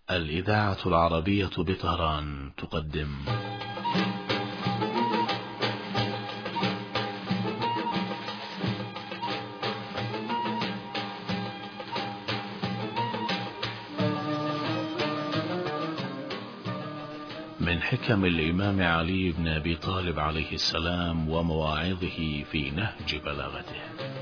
الإذاعة العربية بطهران تقدم من حكم الإمام علي بن أبي طالب عليه السلام ومواعظه في نهج بلاغته.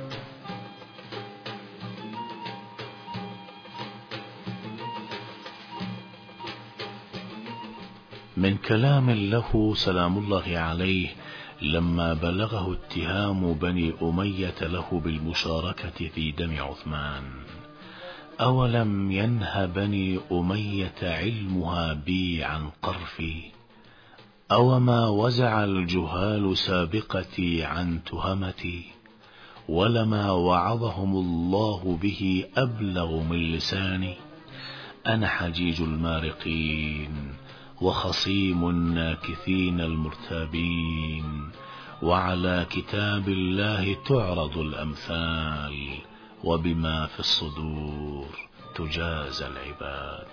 من كلام له سلام الله عليه لما بلغه اتهام بني أمية له بالمشاركة في دم عثمان: أولم ينه بني أمية علمها بي عن قرفي؟ أوما وزع الجهال سابقتي عن تهمتي؟ ولما وعظهم الله به أبلغ من لساني؟ أنا حجيج المارقين وخصيم الناكثين المرتابين، وعلى كتاب الله تعرض الأمثال، وبما في الصدور تجازى العباد.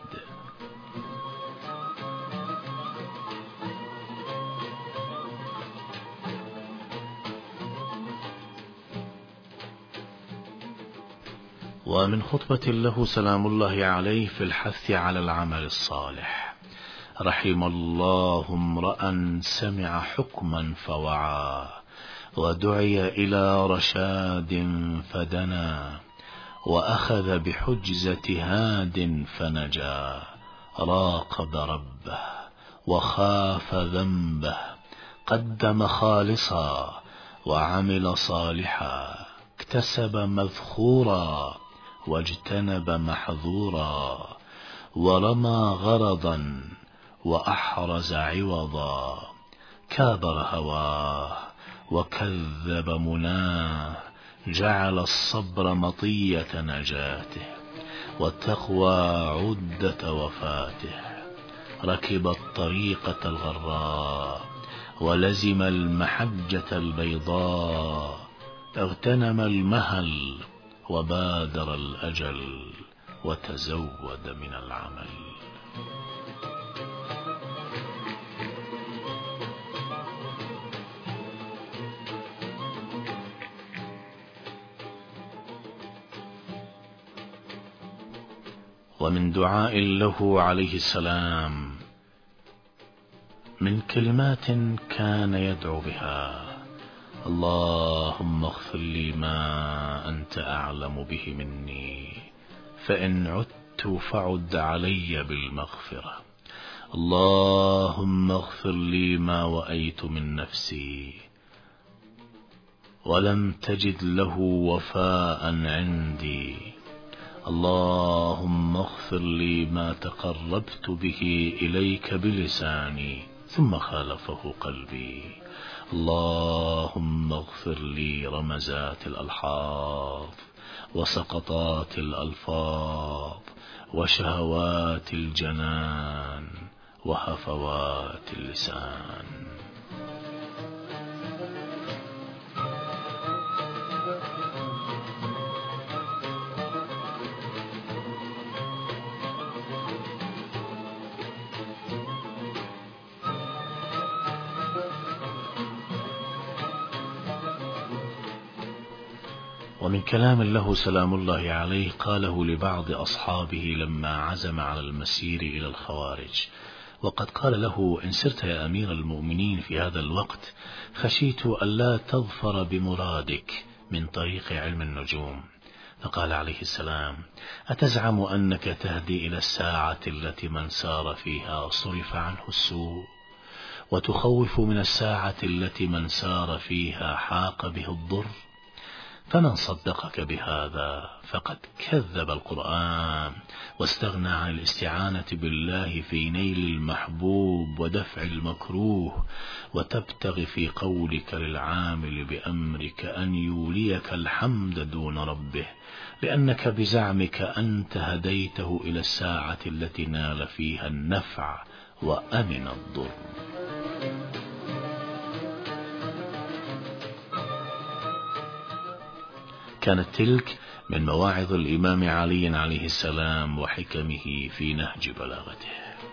ومن خطبة له سلام الله عليه في الحث على العمل الصالح: رحم الله امرأ سمع حكما فوعى، ودعي إلى رشاد فدنا، وأخذ بحجزة هاد فنجا، راقب ربه وخاف ذنبه، قدم خالصا وعمل صالحا، اكتسب مذخورا واجتنب محظورا، ورمى غرضا وأحرز عوضا، كابر هواه وكذب مناه، جعل الصبر مطية نجاته، والتقوى عدة وفاته، ركب الطريقة الغراء، ولزم المحجة البيضاء، اغتنم المهل وبادر الأجل، وتزود من العمل. ومن دعاء له عليه السلام من كلمات كان يدعو بها: اللهم اغفر لي ما أنت أعلم به مني، فإن عدت فعد علي بالمغفرة. اللهم اغفر لي ما وأيت من نفسي ولم تجد له وفاء عندي. اللهم اغفر لي ما تقربت به إليك بلساني ثم خالفه قلبي. اللهم اغفر لي رمزات الألحاظ وسقطات الألفاظ وشهوات الجنان وهفوات اللسان. ومن كلام له سلام الله عليه قاله لبعض أصحابه لما عزم على المسير إلى الخوارج، وقد قال له: إن سرت يا أمير المؤمنين في هذا الوقت خشيت ألا تظفر بمرادك من طريق علم النجوم. فقال عليه السلام: أتزعم أنك تهدي إلى الساعة التي من سار فيها صرف عنه السوء، وتخوف من الساعة التي من سار فيها حاق به الضر؟ فمن صدقك بهذا فقد كذب القرآن، واستغنى عن الاستعانة بالله في نيل المحبوب ودفع المكروه، وتبتغي في قولك للعامل بأمرك أن يوليك الحمد دون ربه، لأنك بزعمك أنت هديته إلى الساعة التي نال فيها النفع وأمن الضر. كانت تلك من مواعظ الإمام علي عليه السلام وحكمه في نهج بلاغته.